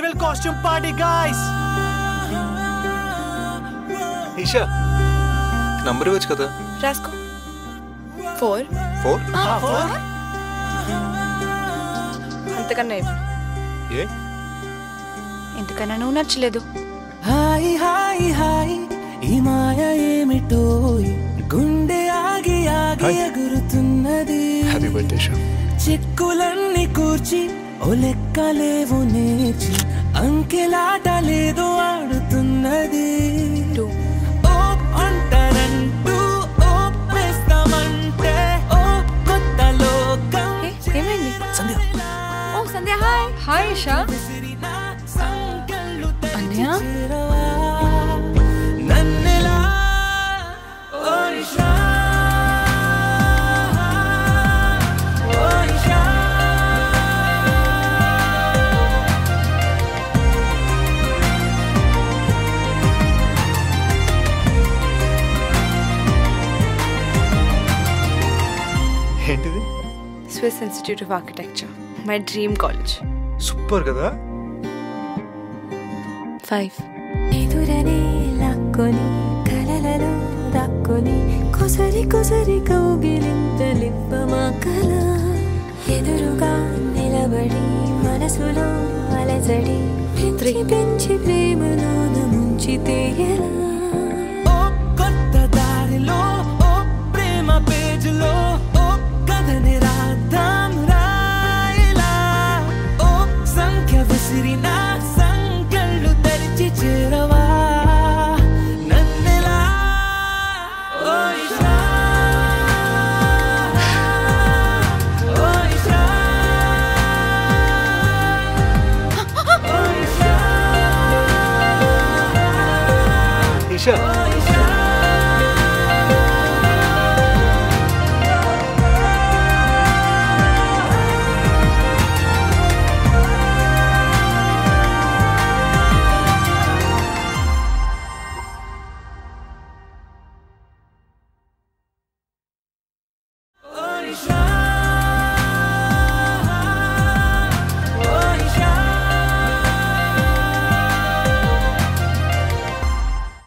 Farewell costume party guys. Isha number ఇవ్వచ్చు కదా. రాసుకో. 4 అంతకన్నా ఇవ్వు. ఏ ఎందుకన్నా నువ్వు నచ్చలేదు. హాయ్ హాయ్ హాయ్ ఈ మాయ ఏమిటో గుండె ఆగి ఆగి ఎగురుతున్నది. హ్యాపీ బర్త్డే షా. చిక్కులన్నీ కూర్చి ఓ లెక్కలేవు నేర్చి అంకెలాట లేదు ఆడుతున్నది. ఓ అంటారంటూ ఓ వేస్తామంటే ఓ కొత్త లోకం. ఏమైంది? సంధ్య. ఓ సంధ్య హాయ్. హాయ్ ఇషా. అన్నయ్య నన్నెలా ఓ ఇషా ఓ ఇషా. ఏంటిది? Swiss Institute of Architecture, my dream college. Super కదా. 5 ఎదురనే లాక్కొని కలలలో దాక్కొని కొసరి కొసరి కౌగిలింతలిప్ప మా కల ఎదురుగా నిలబడి మనసులో అలజడి పెంచి పెంచి ప్రేమలోన ముంచితే ఎలా. ఓ కొత్త దారిలో ఓ ప్రేమ పేజీలో ఓ కథని రాద్దాం రాయిలా. ఓ సంఖ్య విసిరిన సంకళ్ళు తెరిచి చేరవా నన్నెలా ఓ ఇషా ఓ ఇషా ఓ ఇషా. ఈషా